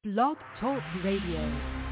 Blog Talk Radio.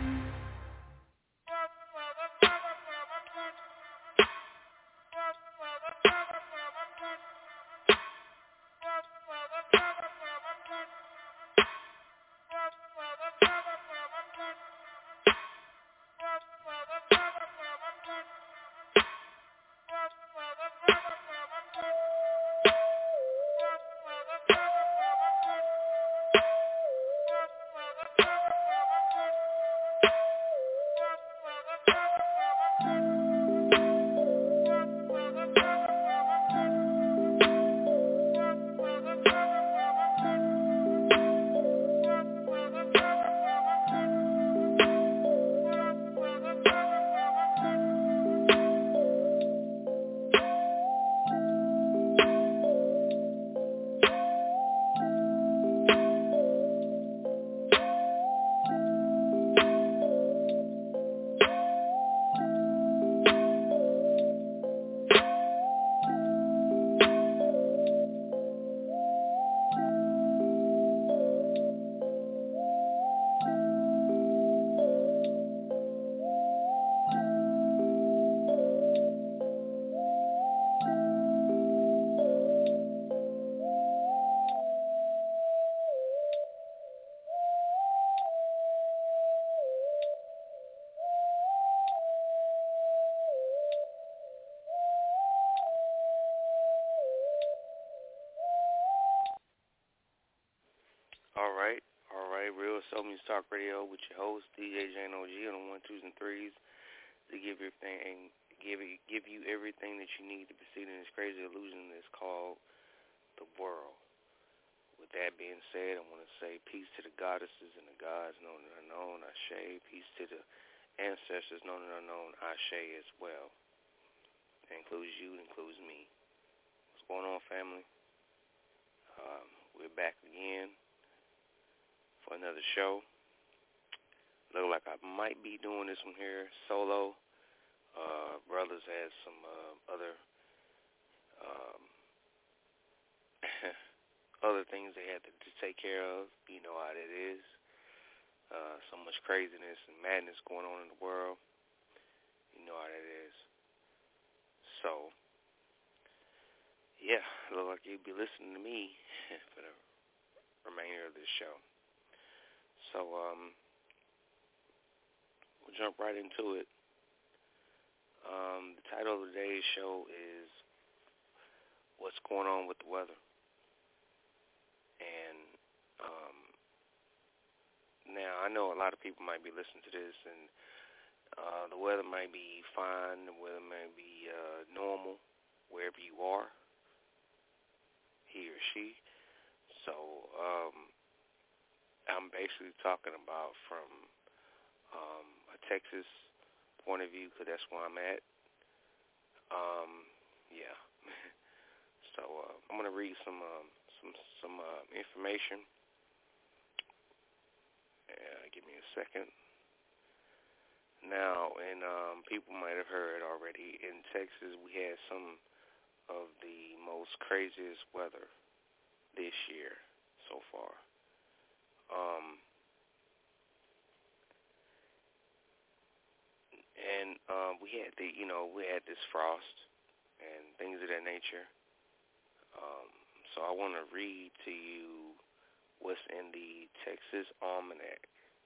All right, Real Soul Music Talk Radio with your host, DJ JNOG on the 1, 2s, and 3s to give you everything that you need to proceed in this crazy illusion that's called the world. With that being said, I want to say peace to the goddesses and the gods known and unknown, Ashe. Peace to the ancestors known and unknown, Ashe as well. That includes you, it includes me. What's going on, family? We're back again for another show. Look like I might be doing this one here solo. Brothers had some other other things they had to take care of. You know how it is. So much craziness and madness going on in the world. You know how it is. So, yeah, look like you'd be listening to me for the remainder of this show. So, we'll jump right into it. The title of today's show is What's Going On with the Weather? And now I know a lot of people might be listening to this and the weather might be fine, the weather might be normal wherever you are, he or she. So I'm basically talking about from a Texas point of view because that's where I'm at. Yeah. So I'm gonna read some information. Give me a second. Now, and people might have heard already, in Texas we had some of the most craziest weather this year so far. And we had this frost and things of that nature. So I want to read to you what's in the Texas Almanac,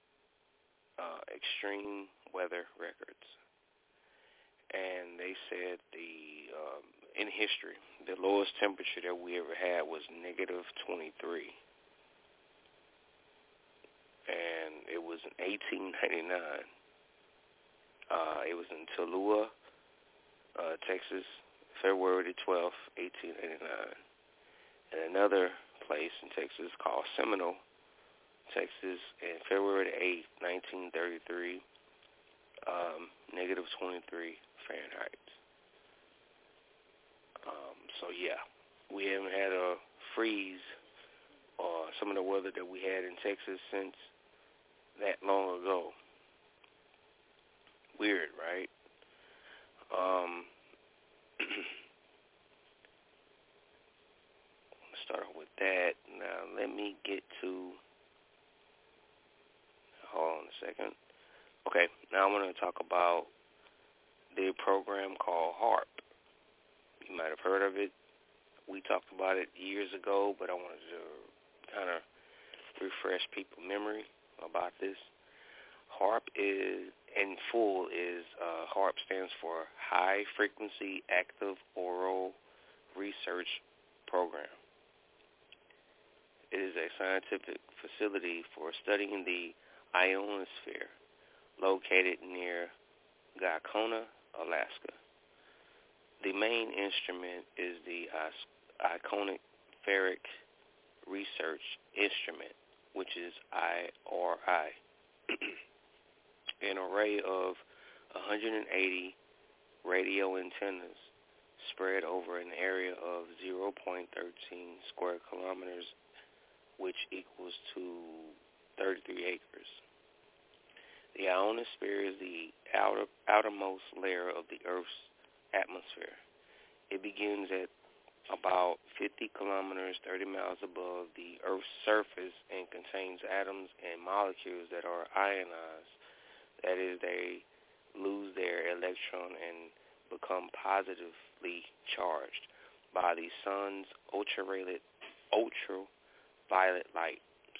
Extreme Weather Records. And they said in history, the lowest temperature that we ever had was negative 23. And it was in 1899. It was in Tallulah, Texas, February 12th, 1889. And another place in Texas called Seminole, Texas, in February 8th, 1933, negative 23 Fahrenheit. So yeah, we haven't had a freeze or some of the weather that we had in Texas since that long ago. Weird, right? Start off with that. Now let me get to second. Okay, now I want to talk about the program called HAARP. You might have heard of it. We talked about it years ago, but I wanted to kind of refresh people's memory about this. HAARP is, in full, HAARP stands for High Frequency Active Auroral Research Program. It is a scientific facility for studying the ionosphere located near Gakona, Alaska. The main instrument is the Ionospheric Research Instrument, which is IRI. An array of 180 radio antennas spread over an area of 0.13 square kilometers, which equals to 33 acres. The ionosphere is the outermost layer of the Earth's atmosphere. It begins at about 50 kilometers, 30 miles above the Earth's surface, and contains atoms and molecules that are ionized. That is, they lose their electron and become positively charged by the sun's ultraviolet light.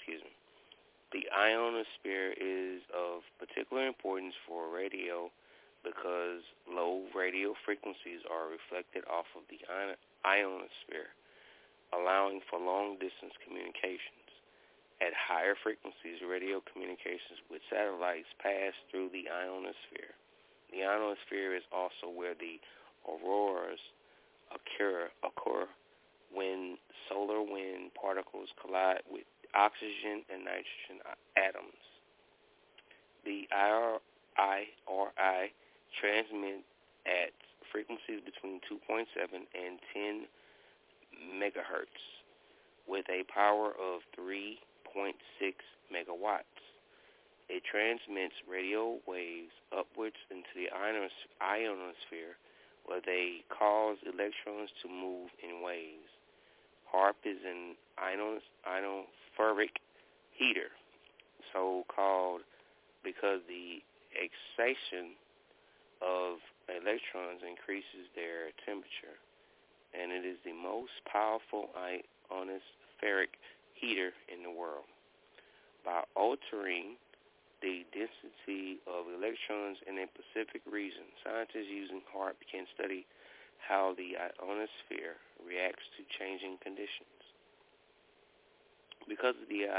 The ionosphere is of particular importance for radio because low radio frequencies are reflected off of the ionosphere, allowing for long-distance communications. At higher frequencies, radio communications with satellites pass through the ionosphere. The ionosphere is also where the auroras occur when solar wind particles collide with oxygen and nitrogen atoms. The IRI transmit at frequencies between 2.7 and 10 megahertz with a power of 3.6 megawatts. It transmits radio waves upwards into the ionosphere where they cause electrons to move in waves. HAARP is an ionospheric heater, so called because the excitation of electrons increases their temperature, and it is the most powerful ionospheric heater in the world. By altering the density of electrons in a specific region, scientists using HAARP can study how the ionosphere reacts to changing conditions. Because of the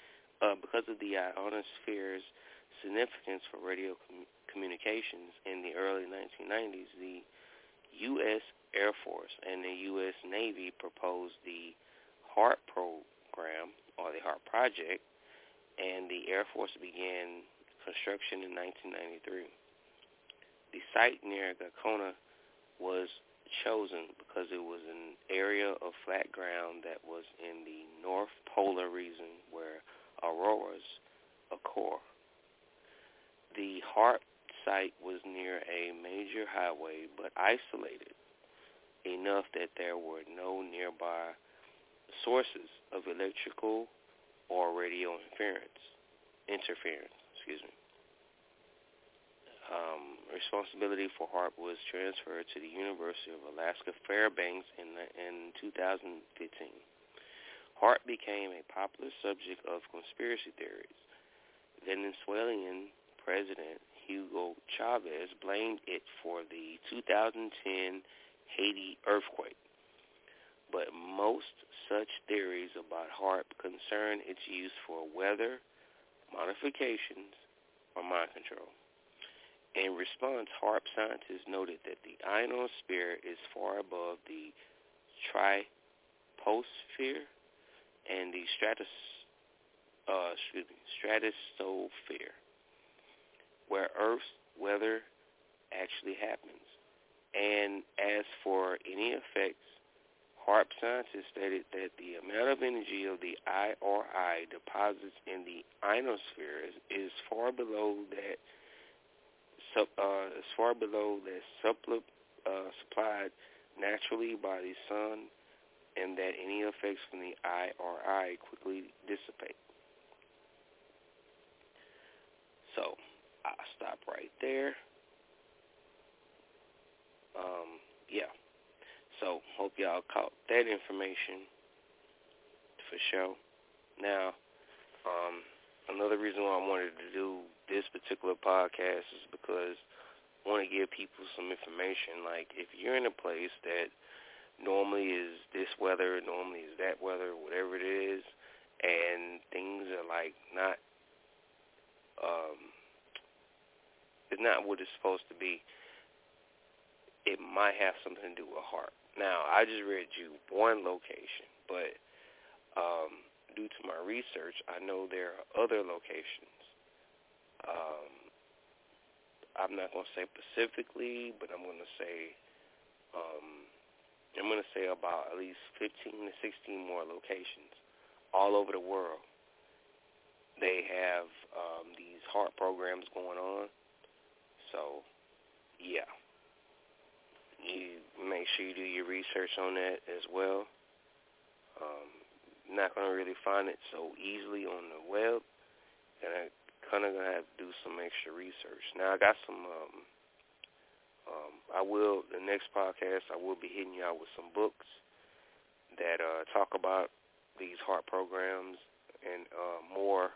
ionosphere's significance for radio communications in the early 1990s, the U.S. Air Force and the U.S. Navy proposed the HAARP program, or the HAARP project, and the Air Force began construction in 1993. The site near Gakona was chosen because it was an area of flat ground that was in the North Polar region where auroras occur. The HAARP site was near a major highway but isolated enough that there were no nearby sources of electrical or radio interference. Responsibility for HAARP was transferred to the University of Alaska Fairbanks in 2015. HAARP became a popular subject of conspiracy theories. Venezuelan President Hugo Chavez blamed it for the 2010 Haiti earthquake, but most such theories about HAARP concern its use for weather modifications or mind control. In response, HAARP scientists noted that the ionosphere is far above the troposphere and the stratosphere, where Earth's weather actually happens. And as for any effects, HAARP scientists stated that the amount of energy of the IRI deposits in the ionosphere is far below that supplied naturally by the sun, and that any effects from the IRI quickly dissipate. So there. Yeah. So, hope y'all caught that information for sure. Now, another reason why I wanted to do this particular podcast is because I want to give people some information. Like, if you're in a place that normally is this weather, normally is that weather, whatever it is, and things are like not, it's not what it's supposed to be, it might have something to do with heart. Now, I just read you one location, but due to my research, I know there are other locations. I'm not going to say specifically, but I'm going to say about at least 15 to 16 more locations all over the world. They have these heart programs going on. So, yeah. You make sure you do your research on that as well. Not going to really find it so easily on the web. And I kind of going to have to do some extra research. Now, I got some, the next podcast, I will be hitting you out with some books that talk about these heart programs and more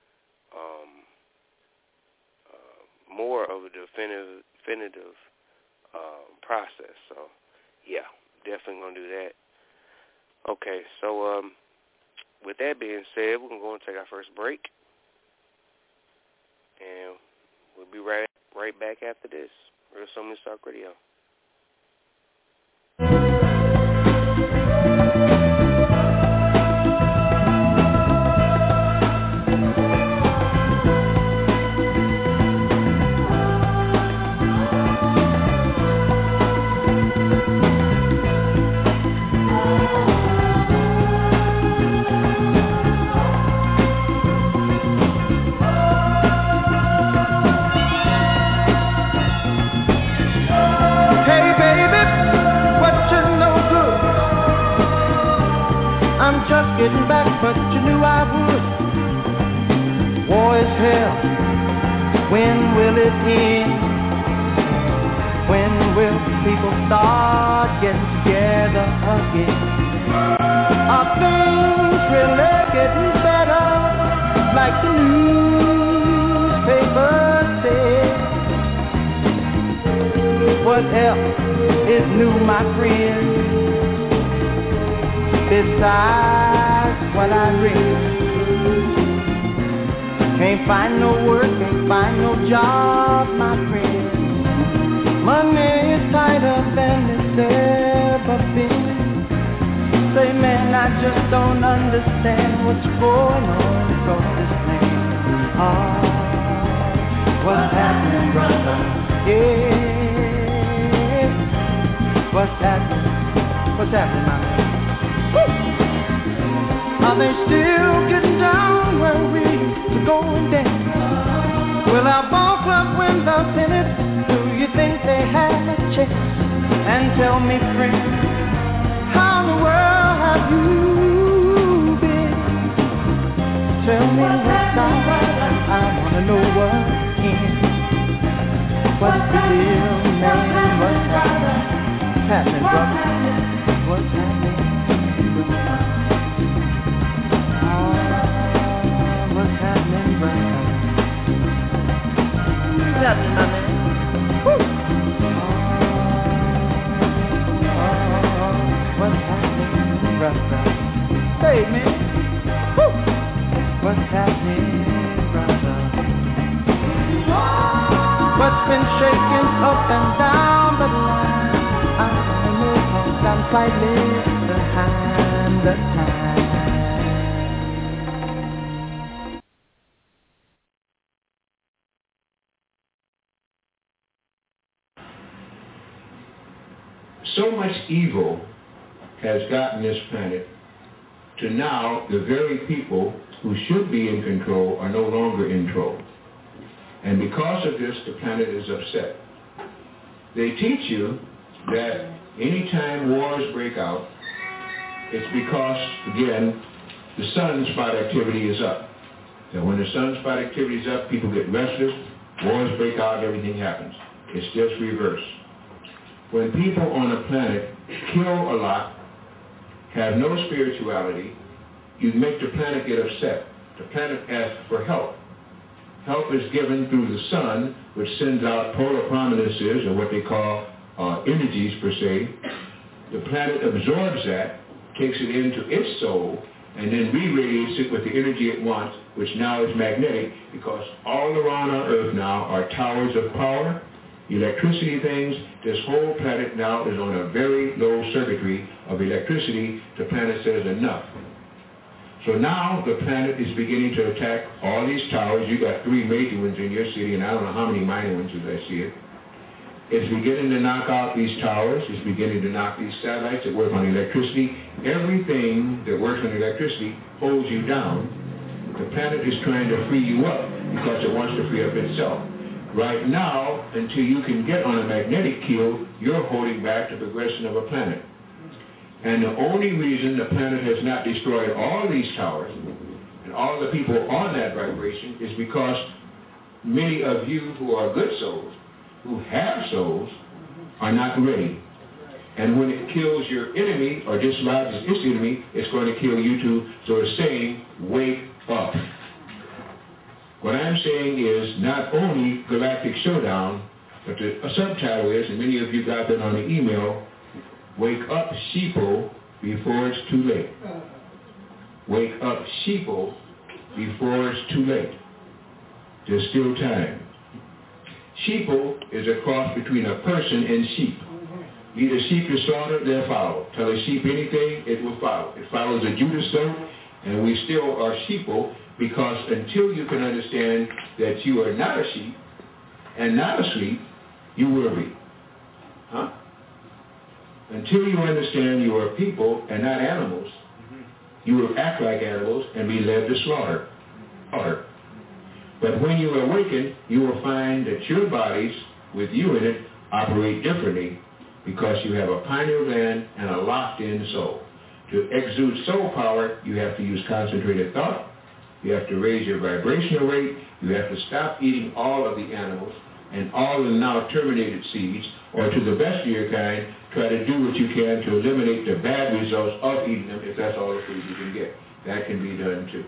of a definitive process. So, yeah, definitely going to do that. Okay, so with that being said, we're going to go and take our first break. And we'll be right back after this. Real Soul Talk Radio. Getting back, but you knew I would. War is hell. When will it end? When will people start getting together again? Are things really getting better? Like the newspapers say. What else is new, my friend? Besides what I read, can't find no work, can't find no job, my friend. Money is tighter than it's ever been. Say, man, I just don't understand what's going on across this land. Oh, what's happening, brother? Yeah, what's happening? What's happening, my man? Are they still getting down where we used to go and dance? Will our ball club win the pennant? Do you think they have a chance? And tell me, friend, how in the world have you been? Tell me what's out, I want to know what's in. What's the deal, man? What's happening, brother? What's happening? What's happening, my man? Woo! What's happening, brother? Hey, man. Woo! What's happening, brother? What's been shaking up and down the line? I know cause I'm slightly behind the time. So much evil has gotten this planet to now the very people who should be in control are no longer in control. And because of this, the planet is upset. They teach you that anytime wars break out, it's because, again, the sunspot activity is up. And when the sunspot activity is up, people get restless, Wars break out, everything happens. It's just reverse. When people on a planet kill a lot, have no spirituality, you make the planet get upset. The planet asks for help. Help is given through the sun, which sends out polar prominences, or what they call energies per se. The planet absorbs that, takes it into its soul, and then re-radiates it with the energy it wants, which now is magnetic, because all around our Earth now are towers of power, electricity things. This whole planet now is on a very low circuitry of electricity. The planet says enough. So now the planet is beginning to attack all these towers. You got 3 major ones in your city, and I don't know how many minor ones as I see it. It's beginning to knock out these towers. It's beginning to knock these satellites that work on electricity. Everything that works on electricity holds you down. The planet is trying to free you up because it wants to free up itself. Right now, until you can get on a magnetic keel, you're holding back the progression of a planet. And the only reason the planet has not destroyed all these towers and all the people on that vibration is because many of you who are good souls, who have souls, are not ready. And when it kills your enemy or dislodges its enemy, it's going to kill you too. So it's saying, wake up. What I'm saying is not only Galactic Showdown, but the subtitle is, and many of you got that on the email, Wake Up Sheeple Before It's Too Late. Wake up sheeple before it's too late. There's still time. Sheeple is a cross between a person and sheep. Lead a sheep to slaughter, they'll follow. Tell a sheep anything, it will follow. It follows a Judas goat, and we still are sheeple, because until you can understand that you are not a sheep and not asleep, you will be. Huh? Until you understand you are people and not animals, you will act like animals and be led to slaughter. But when you awaken, you will find that your bodies, with you in it, operate differently because you have a pineal gland and a locked-in soul. To exude soul power, you have to use concentrated thought. You have to raise your vibrational rate. You have to stop eating all of the animals and all the now terminated seeds, or to the best of your kind, try to do what you can to eliminate the bad results of eating them, if that's all the food you can get. That can be done too.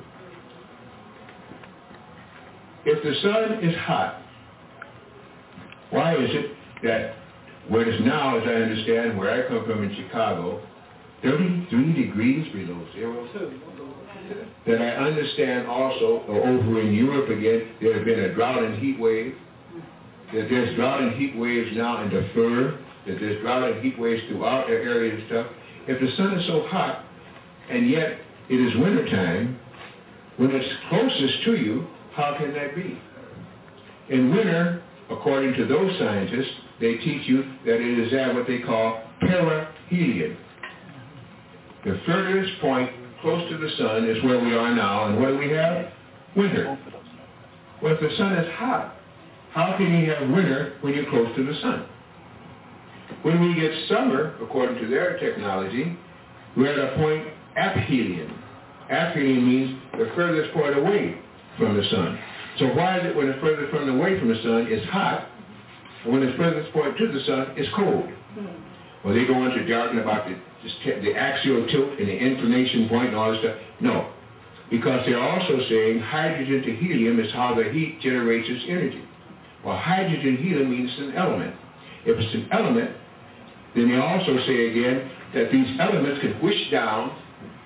If the sun is hot, why is it that where it is now, as I understand, where I come from in Chicago, 33 degrees below zero? That I understand also, over in Europe again, there has been a drought and heat wave. That there's drought and heat waves now in the fur. That there's drought and heat waves throughout the area and stuff. If the sun is so hot, and yet it is wintertime, when it's closest to you, how can that be? In winter, according to those scientists, they teach you that it is at what they call perihelion. The furthest point close to the sun is where we are now, and what do we have? Winter. Well, if the sun is hot, how can you have winter when you're close to the sun? When we get summer, according to their technology, we're at a point aphelion. Aphelion means the furthest point away from the sun. So why is it when the furthest point away from the sun is hot, and when the furthest point to the sun is cold? Well, they go into jargon about the axial tilt and the inclination point and all this stuff. No, because they're also saying hydrogen to helium is how the heat generates its energy. Well, hydrogen helium means it's an element. If it's an element, then they also say again that these elements can whisk down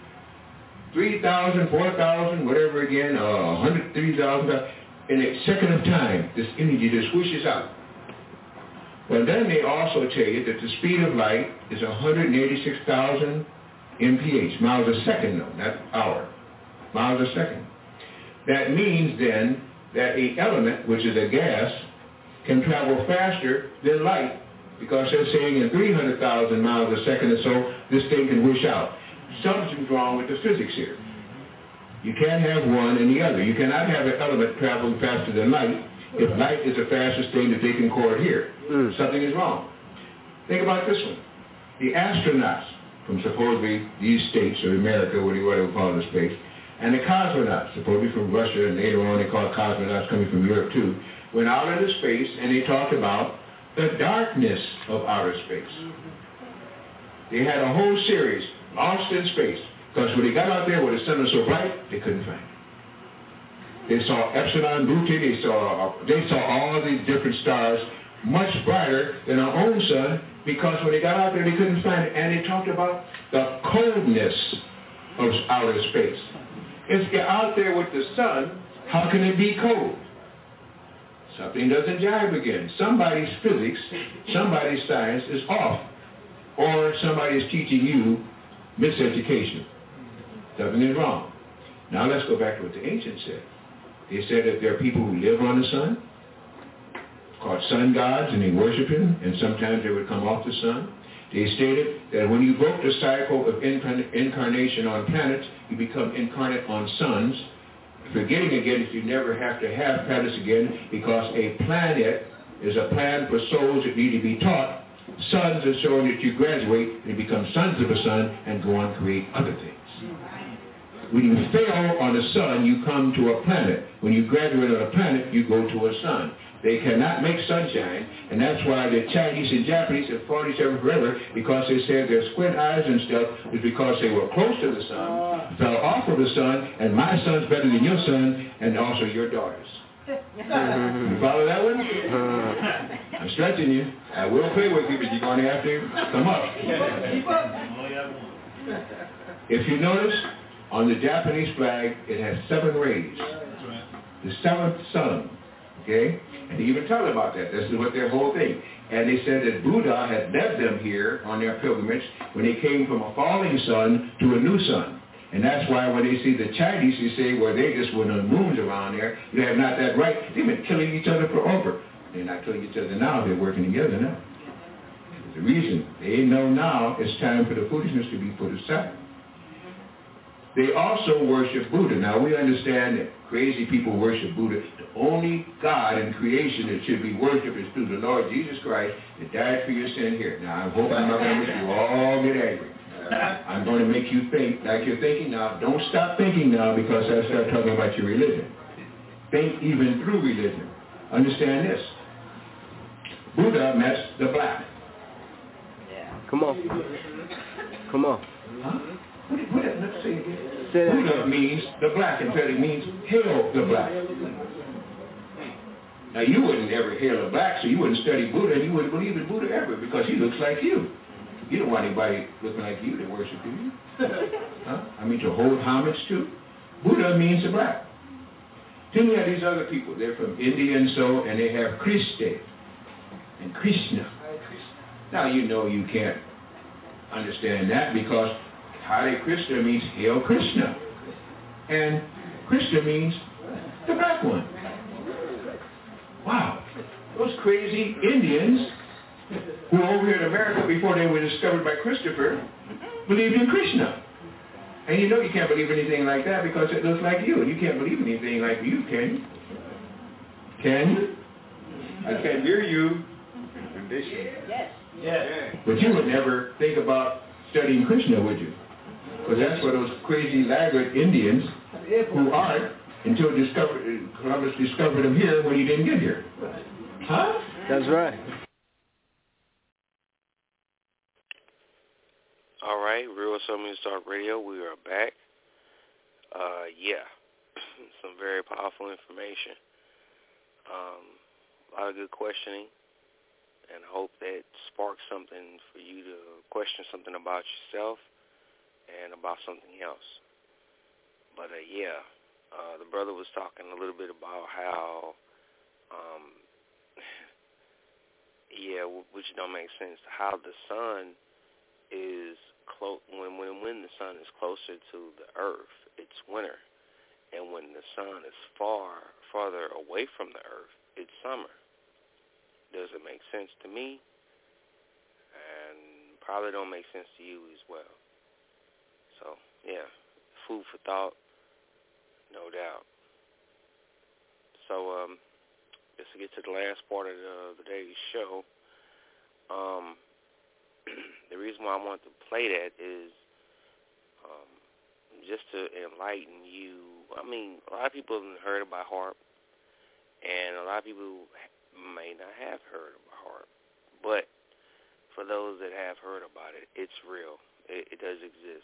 3,000, 4,000, whatever again, 103,000, in a second of time. This energy just whooshes out. Well, then they also tell you that the speed of light is 186,000 mph, miles a second, no, not hour, miles a second. That means then that an element, which is a gas, can travel faster than light, because they're saying in 300,000 miles a second or so, this thing can whoosh out. Something's wrong with the physics here. You can't have one and the other. You cannot have an element traveling faster than light if light is the fastest thing that they can record here. Something is wrong. Think about this one. The astronauts from supposedly these states, or America, whatever we call the space, and the cosmonauts, supposedly from Russia, and later on they call cosmonauts coming from Europe too. went out into space and they talked about the darkness of outer space. They had a whole series, Lost in Space, because when they got out there where the sun was so bright, they couldn't find it. They saw Epsilon Booty, they saw all these different stars, much brighter than our own sun, because when they got out there, they couldn't find it. And they talked about the coldness of outer space. If you're out there with the sun, how can it be cold? Something doesn't jive again. Somebody's physics, somebody's science is off. Or somebody is teaching you miseducation. Something is wrong. Now let's go back to what the ancients said. They said that there are people who live on the sun, called sun gods, and they worship him, and sometimes they would come off the sun. They stated that when you broke the cycle of incarnation on planets, you become incarnate on suns, forgetting again that you never have to have planets again, because a planet is a plan for souls that need to be taught. Suns are showing that you graduate and become sons of a sun and go on to create other things. When you fail on a sun, you come to a planet. When you graduate on a planet, you go to a sun. They cannot make sunshine, and that's why the Chinese and Japanese have fought each other forever, because they said their squint eyes and stuff is because they were close to the sun, fell off of the sun, and my son's better than your son, and also your daughter's. You follow that one? I'm stretching you. I will play with you, but you're going to have to come up. If you notice, on the Japanese flag, it has 7 rays. The 7th sun. Okay? And they even tell about that. This is what their whole thing. And they said that Buddha had led them here on their pilgrimage when they came from a falling sun to a new sun. And that's why when they see the Chinese, they say, well, they just went on moons around there. They have not that right. They've been killing each other forever. They're not killing each other now. They're working together now. The reason they know now it's time for the foolishness to be put aside. They also worship Buddha. Now, we understand that crazy people worship Buddha. The only God in creation that should be worshipped is through the Lord Jesus Christ that died for your sin here. Now, I hope I'm not going to make you all get angry. I'm going to make you think like you're thinking now. Don't stop thinking now, because I start talking about your religion. Think even through religion. Understand this. Buddha met the black. Come on. Come on. Huh? Let's say it again. Say that Buddha again. means the black. In fact, it means hail the black. Now, you wouldn't ever hail a black, so you wouldn't study Buddha, and you wouldn't believe in Buddha ever, because he looks like you. You don't want anybody looking like you to worship you. Huh? I mean, to hold homage to. Buddha means the black. Then you have these other people. They're from India and so, and they have Christ and Krishna. Now, you know you can't understand that, because Hare Krishna means Hail Krishna. And Krishna means the black one. Wow. Those crazy Indians who were over here in America before they were discovered by Christopher believed in Krishna. And you know you can't believe anything like that because it looks like you. And you can't believe anything like you, can you? Can you? I can't hear you. Yes. Yes. But you would never think about studying Krishna, would you? Because that's what those crazy laggard Indians who aren't until Columbus discovered them here when he didn't get here. Huh? That's right. All right, Real Soul Music Talk Radio, we are back. Some very powerful information. A lot of good questioning, and I hope that sparks something for you to question something about yourself and about something else. But the brother was talking a little bit about how, which don't make sense, how the sun is when the sun is closer to the earth, it's winter, and when the sun is farther away from the earth, it's summer. Does it make sense to me? And probably don't make sense to you as well. So, food for thought, no doubt. So, just to get to the last part of the day's show, the reason why I want to play that is just to enlighten you. I mean, a lot of people have heard about HAARP, and a lot lot of people may not have heard of HAARP, but for those that have heard about it, it's real. It does exist.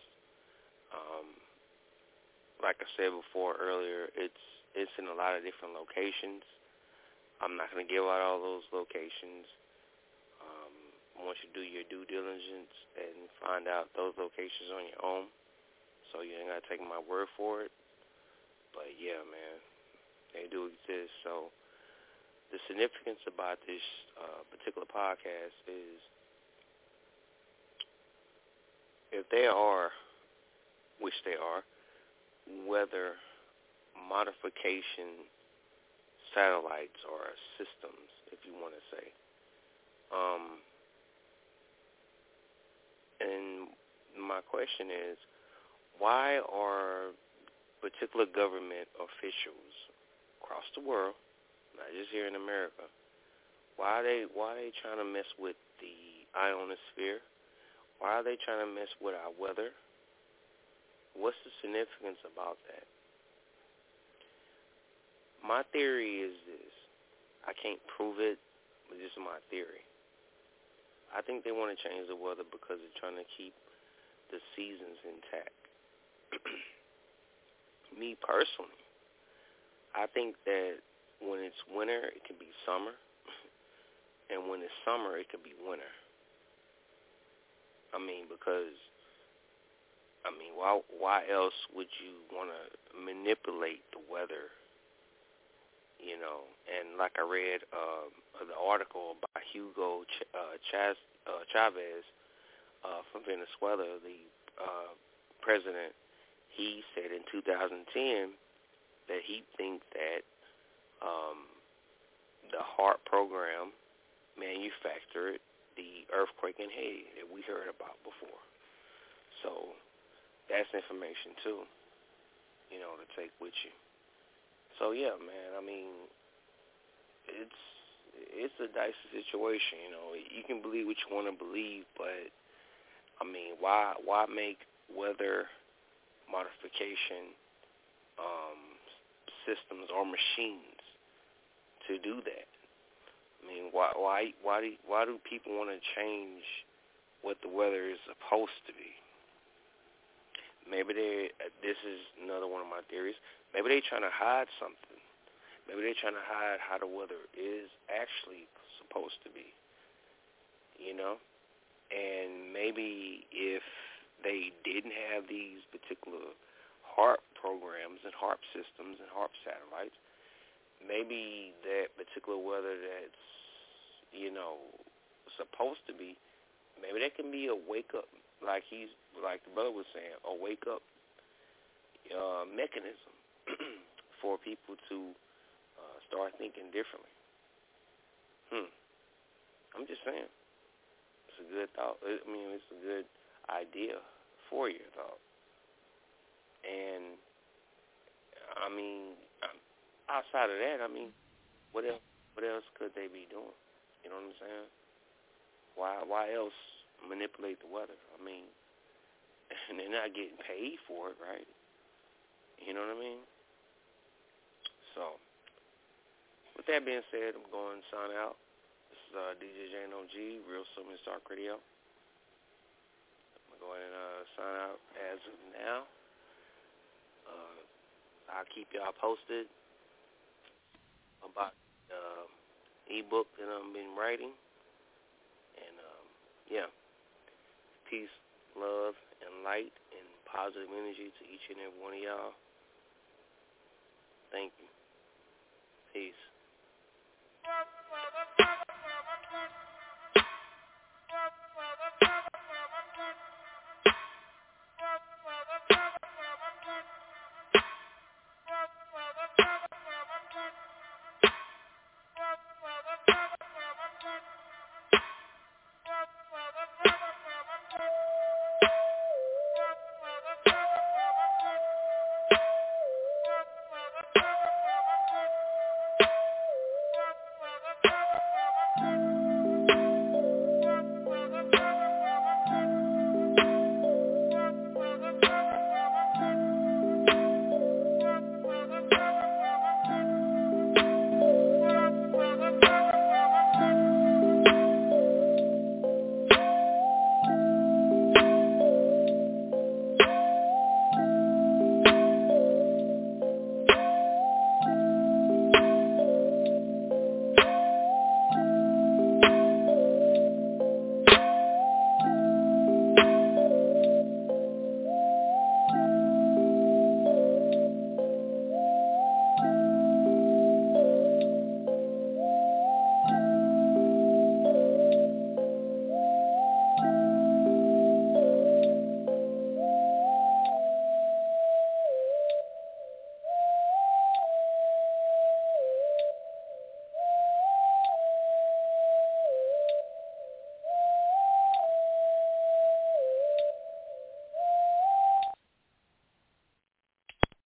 Like I said before earlier, it's in a lot of different locations. I'm not going to give out all those locations. Once you do your due diligence and find out those locations on your own, so you ain't got to take my word for it. But yeah, man, they do exist. So the significance about this particular podcast is if they are, which they are, weather modification satellites or systems, if you want to say. And my question is, why are particular government officials across the world, not just here in America, why are they trying to mess with the ionosphere? Why are they trying to mess with our weather? What's the significance about that? My theory is this. I can't prove it, but this is my theory. I think they want to change the weather because they're trying to keep the seasons intact. Me personally, I think that when it's winter, it can be summer, and when it's summer, it can be winter. Because why else would you want to manipulate the weather? You know, and like I read the article by Hugo Chavez from Venezuela, the president. He said in 2010 that he thinks that the HAARP program manufactured the earthquake in Haiti that we heard about before. So that's information too, you know, to take with you. So yeah, man, it's a dicey situation, you know. You can believe what you want to believe, but why make weather modification systems or machines to do that? Why do people want to change what the weather is supposed to be? Maybe this is another one of my theories. Maybe they're trying to hide something. Maybe they're trying to hide how the weather is actually supposed to be, you know? And maybe if they didn't have these particular HAARP programs and HAARP systems and HAARP satellites, maybe that particular weather that's, you know, supposed to be, maybe that can be a wake-up, like the brother was saying, a wake-up mechanism for people to start thinking differently. I'm just saying. It's a good thought. It's a good idea for your thought. And, outside of that, what else could they be doing? You know what I'm saying? Why else manipulate the weather? And they're not getting paid for it, right? You know what I mean? So, with that being said, I'm going to sign out. This is DJ JNOG, Real Southern Talk Radio. I'm going to go ahead and sign out as of now. I'll keep y'all posted about the ebook that I've been writing. And, peace, love, and light, and positive energy to each and every one of y'all. Thank you. Peace.